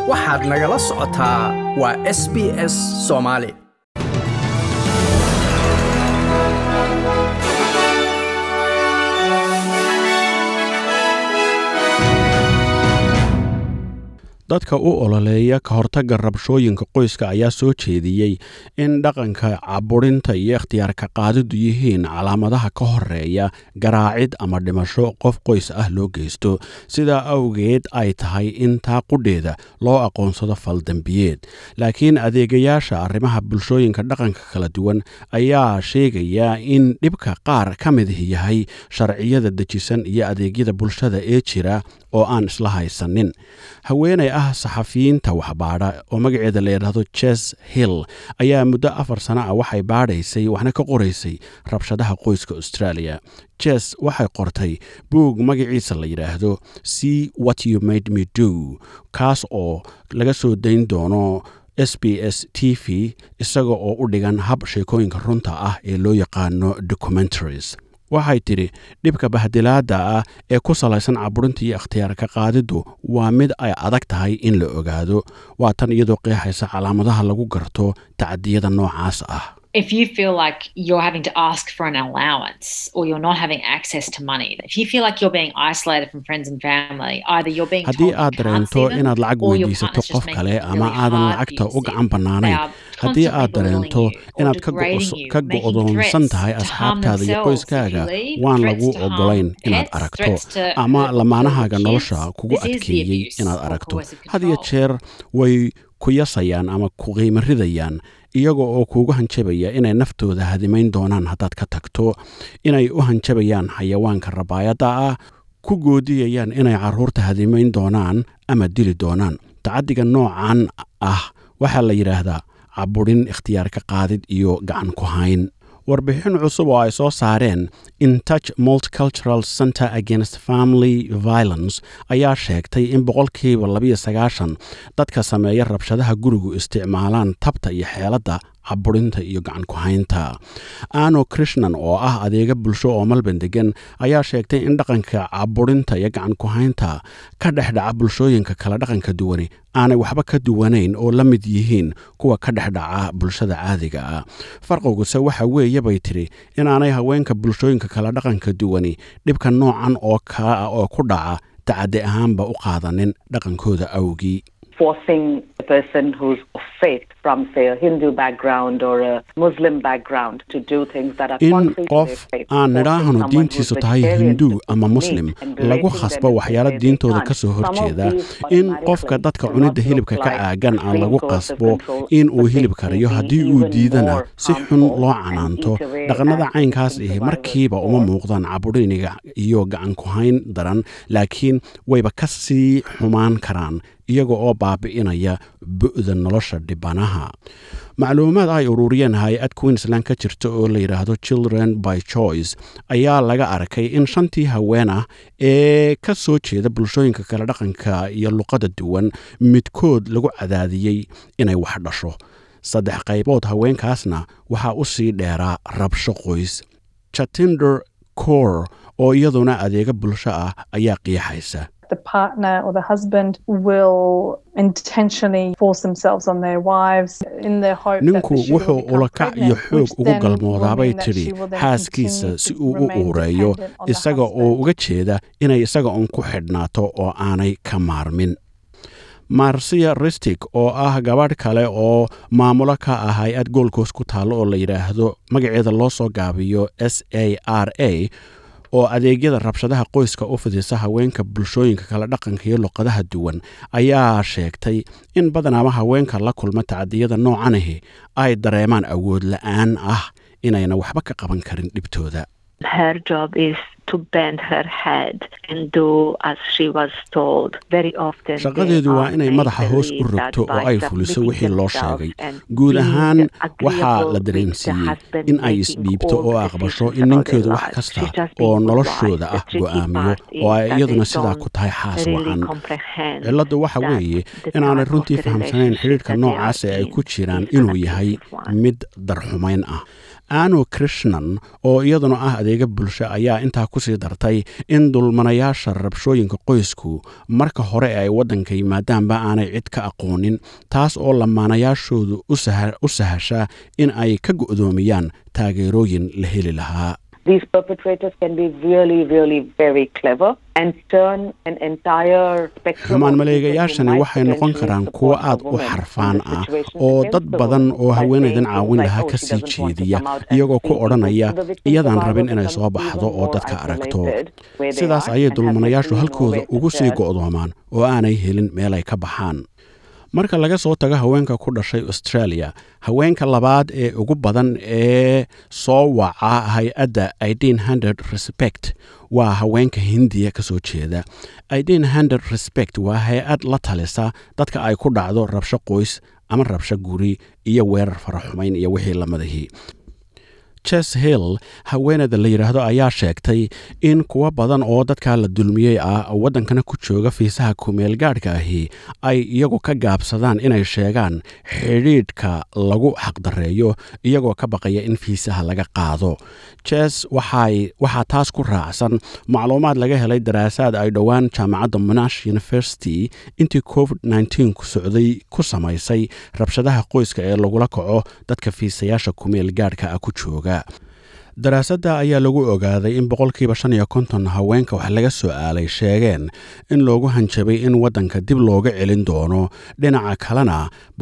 waxaad nagala socotaa waa SBS Soomaali dadka u ololeeya ka hortagga rabshooyinka qoyska ayaa soo jeediyey in dhaqanka caburinta iyo ikhtiyaarka qaadidu yihiin calaamadaha ka horeeya garaacid ama dhimasho qof qoys ah loo geysto sidaa awgeed ay tahay in taa qudheeda loo aqoonsado faldambiyeed laakiin adeegayaasha arrimaha bulshooyinka dhaqanka kala duwan ayaa sheegaya in dhibka qaar ka mid yahay sharciyada dejisan iyo adeegyada bulshada ee jira oo aan isla haysanin haweeney ah saxafiyiinta waxbaadha oo magaceeda la yidhaahdo Jess Hill ayaa muddo 4 sano ah waxay baadhaysay waxna ka qoraysay rabshadaha qoyska Australia. Jess waxay qortay buug magaciisa la yidhaahdo See What You Made Me Do kaas oo laga soo dayn doono SBS TV isaga oo u dhigan hab sheekooyinka runta ah ee loo yaqaano documentaries. waxay tiri dhibka bahdilaada ah ee ku salaysan caburinta iyo ikhtiyaarka qaadidu waa mid ay adag tahay in la ogaado waa tan iyadoo qeexaysa calaamadaha lagu garto tacadiyada noocaas ah If you feel like you're having to ask for an allowance or you're not having access to money, if you feel like you're being isolated from friends and family, either you're being told haddii aad dareento inaad lacag weydiisato qof kale ama aadan lacagta u gacan bannaanayn haddii aad dareento inaad ka go'doonsan tahay asxaabtaada iyo qoyskaaga waan lagu ogolayn inaad aragto ama lamaanahaaga nolosha kugu adkeeyey inaad aragto had iyo jeer way ku yasayaan ama ku qiimo ridayaan iyaga oo kuugu hanjabaya inay naftooda hadimayn doonaan haddaad ka tagto inay u hanjabayaan xayawaanka rabaayadda ah ku goodiyayaan inay carruurta hadimayn doonaan ama dili doonaan tacaddiga noocan ah waxaa la yidhaahdaa caburin ikhtiyaarka qaadid iyo gacan ku hayn warbixin cusub oo ay soo saareen In Touch Multicultural Center Against Family Violence ayaa sheegtay in 29% dadka sameeya rabshadaha gurigu isticmaalaan tabta iyo xeeladda caburinta iyo gacan ku haynta Ano Krishnan oo ah adeega bulsho oo Melbourne degan ayaa sheegtay in dhaqanka caburinta iyo gacan ku haynta ka dhexdhaca bulshooyinka kala dhaqanka duwani aanay waxba ka duwanayn oo la mid yihiin kuwa ka dhexdhaca bulshada caadiga ah farqiguse waxa weeye bay tiri inaanay haweenka bulshooyinka kala dhaqanka duwani dhibka noocan oo ku dhaca tacaddi ahaanba u qaadanin dhaqankooda awgii forcing a person who's of faith from, say, a Hindu background or a Muslim background to do things that are contrary to their faith. aan nidhaahno diintiisu tahay Hindu ama Muslim lagu khasbo waxyaalo diintooda ka soo horjeeda in qofka dadka cunida hilibka ka aagan aan lagu qasbo in uu hilib kariyo haddii uu diidana si xun loo canaanto dhaqanada caynkaas ah markiiba uma muuqdaan caburiniga iyo gacan ku hayn daran laakiin wayba ka sii xumaan karaan iyaga oo baabi'inaya bu'da nolosha dhibanaha macluumaad ay ururiyeen hay-ad Queensland ka jirta oo la yidhaahdo Children by Choice ayaa laga arkay in 5 haween ah ee ka soo jeeda bulshooyinka kala dhaqanka iyo luqada duwan midkood lagu cadaadiyey inay wax dhasho 3 qaybood haweenkaasna waxaa u sii dheeraa rabsho qoys Chatinder Kaur oo iyaduna adeega bulsho ah ayaa qiyaxaysa The partner or the husband will intentionally force themselves on their wives in their hope ninku wuxuu ulakac iyo xoog ugu galmoodaabay tidhi xaaskiisa si uu u uureeyo isaga oo uga jeeda inay isaga un ku xidhnaato oo aanay ka maarmin Marcia Ristic oo ah gabadh kale oo maamulo ka ah hay-ad goolkoos ku taalo oo la yidhaahdo magaceeda loo soo gaabiyo SARA oo adeegyada rabshadaha qoyska u fidisa haweenka bulshooyinka kala dhaqanka iyo luqadaha duwan ayaa sheegtay in badanaaba haweenka la kulma tacadiyada noocan ahi ay dareemaan awood la'aan ah inayna waxba ka qaban karin dhibtooda Her job is to bend her head and do as she was told. Very often shaqadeedu waa inay madaxa hoos u rogto oo ay fuliso wixii loo sheegay guud ahaan waxaa la dareensiiyey in ay isdhiibto oo aqbasho in ninkeedu wax kasta oo noloshooda ah go'aamiyo oo ay iyaduna sidaa ku tahay xaas wacan cilladdu waxa weeye inaanay runtii fahamsanayn xidhiidhka noocaas ee ay ku jiraan inuu yahay mid darxumayn ah Ano Krishnan oo iyaduna ah adeega bulsho ayaa intaa ku sii dartay in dulmanayaasha rabshooyinka qoysku marka hore ay waddanka yimaadaanba aanay cid ka aqoonin, taas oo lamaanayaashoodu u sahasha in ay ka go'doomiyaan taageerooyin la heli lahaa. These perpetrators can be really, really very clever and turn an entire spectrum. Xumaan maleegayaashani waxay noqon karaan kuwo aad u xarfaan ah oo dad badan oo haweenaydan caawin lahaa ka sii jeediya, iyagoo ku odhanaya iyadaan rabin inay soo baxdo oo dadka aragto. Sidaas ayay dulmanayaashu halkooda ugu sii go'doomaan oo aanay helin meel ay ka baxaan. marka laga soo tago haweenka ku dhashay Australia, haweenka labaad ee ugu badan ee soo waca hay-adda 1800 Respect waa haweenka Hindiya ka soo jeeda. 1800 Respect waa hay-ad la talisa dadka ay ku dhacdo rabsho qoys ama rabsho guri iyo weerar faraxumayn iyo wixii lamadahi. Chess Hill, haweeneyda la yiraahdo, ayaa sheegtay in kuwa badan oo dadka la dulmiyey waddankana ku jooga fiisaha kumeel gaadhka ahi ay iyagu ka gaabsadaan inay sheegaan xidhiidhka lagu xaqdareeyo iyagoo ka baqaya in fiisaha laga qaado. Chess waxaa taas ku raacsan macluumaad laga helay daraasaad ay dhowaan jaamacadda Monash University intii COVID-19 ku socday ku samaysay rabshadaha qoyska ee lagula kaco dadka fiisayaasha kumeel gaadhka ku jooga. daraasadda ayaa lagu ogaaday in 50% haweenka wax laga su'aalay sheegeen in loogu hanjabay in waddanka dib looga celin doono. Dhinaca kalena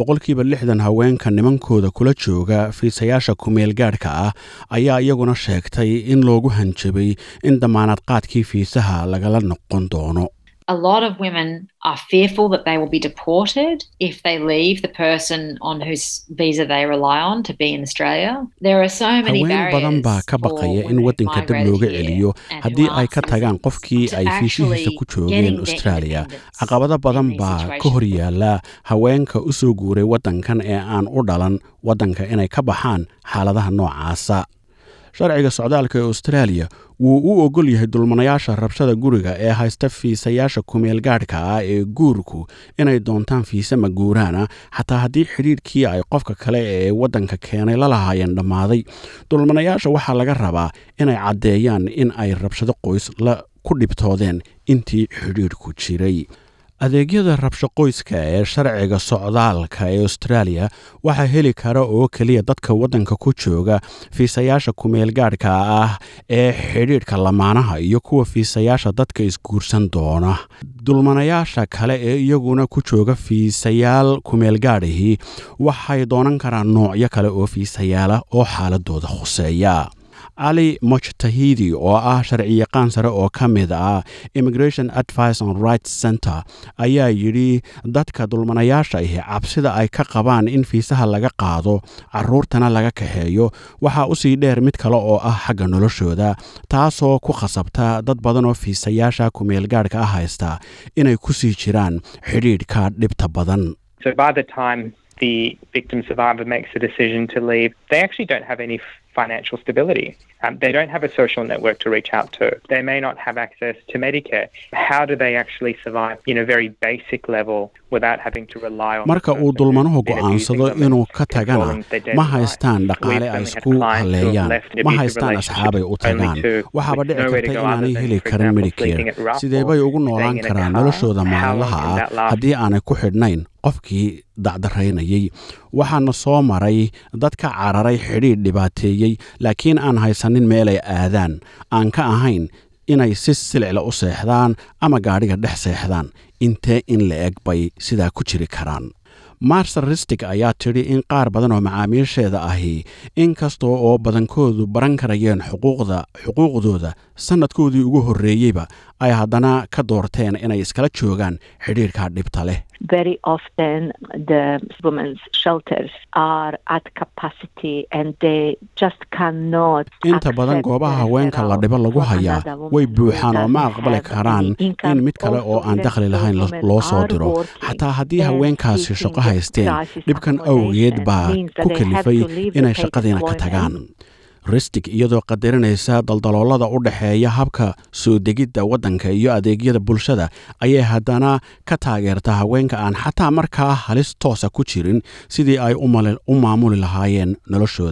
60% haweenka nimankooda kula jooga fiisayaasha kumeel gaadhka ayaa iyaguna sheegtay in loogu hanjabay in damaanad qaadkii fiisaha lagala noqon doono. A lot of women are fearful that they will be deported if they leave the person on whose visa they rely on to be in Australia. There are so many barriers. Haween badan baa ka baqaya in waddanka dib looga celiyo haddii ay ka tagaan qofkii ay fiisihiisa ku joogeen Australia. Caqabado badan baa ka hor yaala haweenka u soo guuray waddankan ee aan u dhalan waddanka inay ka baxaan xaaladaha noocaasa. sharciga socdaalka ee Australia wuu u ogol yahay dulmanayaasha rabshada guriga ee haysta fiisayaasha kumeel gaadhka ee guurku inay doontaan fiisa maguuraana xataa haddii xidhiidhkii ay qofka kale ee waddanka keenay la lahaayeen dhammaaday. dulmanayaasha waxaa laga rabaa inay caddeeyaan in ay rabshado qoys ku dhibtoodeen intii xidhiidhku jiray. adeegyada rabsho qoyska ee sharciga socdaalka ee Australia waxaa heli kara oo keliya dadka waddanka ku jooga fiisayaasha kumeel gaadhka ee xidhiidhka lamaanaha iyo kuwa fiisayaasha dadka isguursan doona. dulmanayaasha kale ee iyaguna ku jooga fiisayaal kumeel gaadhihii waxay doonan karaan noocyo kale oo fiisayaala oo xaaladooda khuseeya. Ali Mojtahidi oo sharciyaqaan sare oo ka mid Immigration Advice and Rights Center ayaa yidhi dadka dulmanayaasha cabsida ay ka qabaan in fiisaha laga qaado caruurtana laga kaxeeyo waxaa u sii dheer mid kale oo xagga noloshooda, taasoo ku khasabta dad badan oo fiisayaasha kumeel gaadhka haysta inay ku sii jiraan xidhiidhka dhibta badan. So by the time the victim survivor makes a decision to leave, they actually don't have any financial stability. They don't have a social network to reach out to. They may not have access to Medicare. How do they actually survive in a very basic level without having to rely on... marka uu dulmanuhu go'aansado inuu ka tagana ma haystaan dhaqaale ay isku haleeyaan, ma haystaan asxaabay u tagaan, waxaaba dhici karta inaanay heli karin Medicare. sidee bay ugu noolaan karaan noloshooda maalinlaha haddii aanay ku xidhnayn qofkii dacdaraynayay? waxaana soo maray dad ka cararay xidhiidh dhibaateeyey laakiin aan haysanin meelay aadaan, aan ka ahayn inay si silicla u seexdaan ama gaadhiga dhex seexdaan. intee in la eg bay sidaa ku jiri karaan? Marcel Ristic ayaa tidhi in qaar badan oo macaamiisheeda ahi inkastoo oo badankoodu baran karayeen xuquuqdooda sanadkoodii ugu horreeyeyba ay haddana ka doorteen inay iskala joogaan xidhiidhka dhibta leh. Very often the women's shelters are at capacity and they just cannot. inta badan goobaha haweenka la dhibo lagu hayaa way buuxaan oo ma aqbali karaan in mid kale oo aan dakhli lahayn loo soo diro, xataa haddii haweenkaasi shaqo haysteen. dhibkan awgeed baa ku kalifay inay shaqadiina ka tagaan. Ristic iyadoo qadarinaysa daldaloolada u dhaxeeya habka soo degidda waddanka iyo adeegyada bulshada ayay haddana ka taageerta haweenka aan xataa markaa halis toosa ku jirin sidii ay u maamuli lahaayeen noloshooda.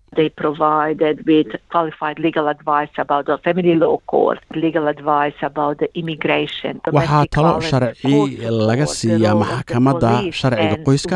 They provided with qualified legal advice about the family law court, legal advice about the immigration. waxaa talo sharci laga siiyaa maxkamadda sharciga qoyska,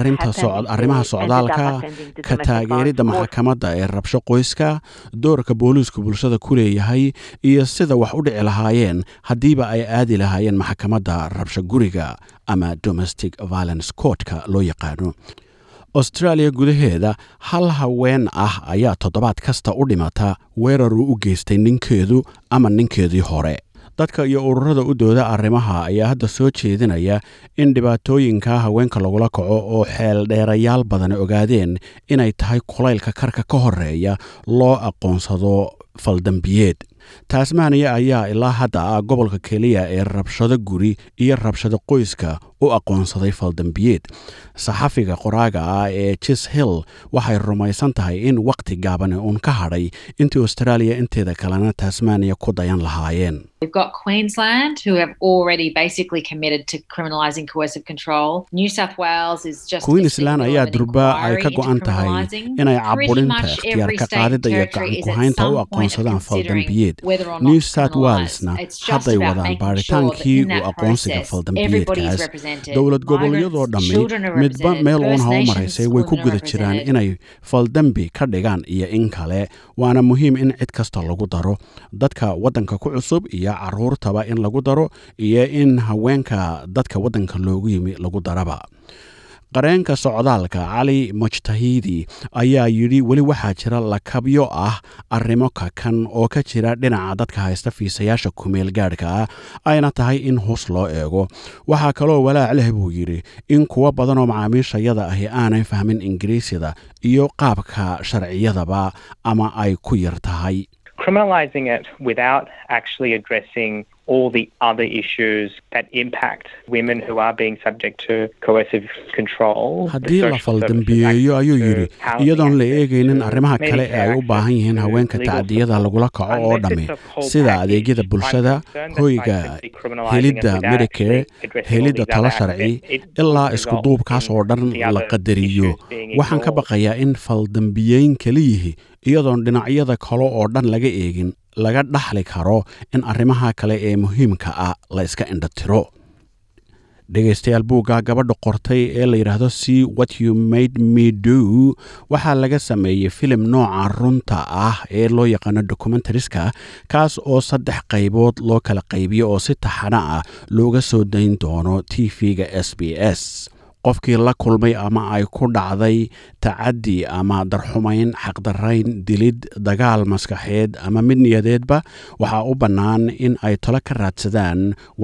arrimaha socdaalka, ka taageeridda maxkamadda ee rabsho qoyska, doorka booliisku bulshada ku leeyahay, iyo sida wax u dhici lahaayeen haddiiba ay aadi lahaayeen maxkamadda rabsho guriga ama domestic violence courtka loo yaqaano. Australia gudaheeda hal haween ah ayaa toddobaad kasta u dhimata weerar uu u geystay ninkeedu ama ninkeedii hore. dadka iyo ururada u dooda arrimaha ayaa hadda soo jeedinaya in dhibaatooyinka haweenka lagula kaco oo xeel dheerayaal badan ogaadeen inay tahay kulaylka karka ka horeeya loo aqoonsado faldambiyeed. Tasmania ayaa ilaa hadda gobolka keliya ee rabshado guri iyo rabshado qoyska u aqoonsaday faldambiyeed. saxafiga qoraaga ee Chis Hill waxay rumaysan tahay in waqti gaaban uun ka hadhay intii Australia inteeda kalena Tasmania ku dayan lahaayeen. We've got Queensland, who have already basically committed to criminalising coercive control. New South Wales is just Queensland ayaa durba ay ka go'an tahay inay caburinta ikhtiyaarka qaadida iyo gacan ku haynta u aqoonsadaan faldambiyeed. New South Walesna hadday wadaan baaritaankii u aqoonsiga faldambiyeedkaas. dowlad goboleedyadoo dhammi midba meel uun haw maraysay way ku guda jiraan inay faldambi ka dhigaan iyo in kale. waana muhiim in cid kasta lagu daro, dadka waddanka ku cusub iyo caruurtaba in lagu daro, iyo in haweenka dadka waddanka loogu yimi lagu daraba. qareenka socdaalka cali mujtahidi ayaa yidhi weli waxaa jira lakabyo ah arrimo kakan oo ka jira dhinaca dadka haysta fiisayaasha kumeel gaadhka ah, ayna tahay in hoos loo eego. waxaa kaloo walaac leh buu yidhi in kuwa badan oo macaamiishayada ahi aanay fahmin ingiriisida iyo qaabka sharciyadaba ama ay ku yar tahay. Criminalising it without actually addressing all the other issues that impact women who are being subject to coercive control. haddii la faldambiyeeyo ayuu yidhi iyadoon la eegaynin arrimaha kale ee ay u baahan yihiin haweenka tacdiyada lagula kaco oo dhammi, sida adeegyada bulshada, hoyga, helidda Medicare, helidda talo sharci, ilaa isku duubkaas oo dhan la qadariyo. waxaan ka baqayaa in faldambiyeyn keliyihi iyadoon dhinacyada kale oo dhan laga eegin laga dhaxli karo in arrimaha kale ee muhiimka ah la iska indhatiro. dhegaystayaal buugga gabadha qortay ee la yidhaahdo See What You Made Me Do waxaa laga sameeyey filim nooca runta ah ee loo yaqaano documentariska, kaas oo 3 qaybood loo kala qaybiyo oo si taxana ah looga soo dayn doono TV-ga SBS. qofkii la kulmay ama ay ku dhacday tacaddi ama darxumayn, xaqdarrayn, dilid, dagaal maskaxeed ama mid niyadeedba waxaa u bannaan in ay talo ka raadsadaan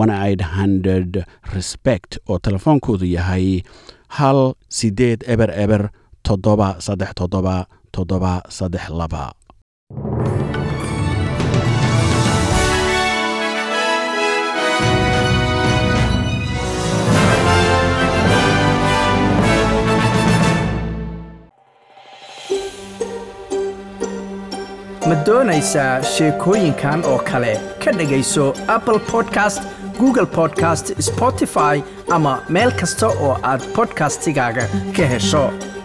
1-800 respect oo telefoonkoodu yahay 1-800-737-732. ma doonaysaa sheekooyinkan oo kale ka dhegayso Apple Podcast, Google Podcast, Spotify ama meel kasta oo aad podcastigaaga ka hesho.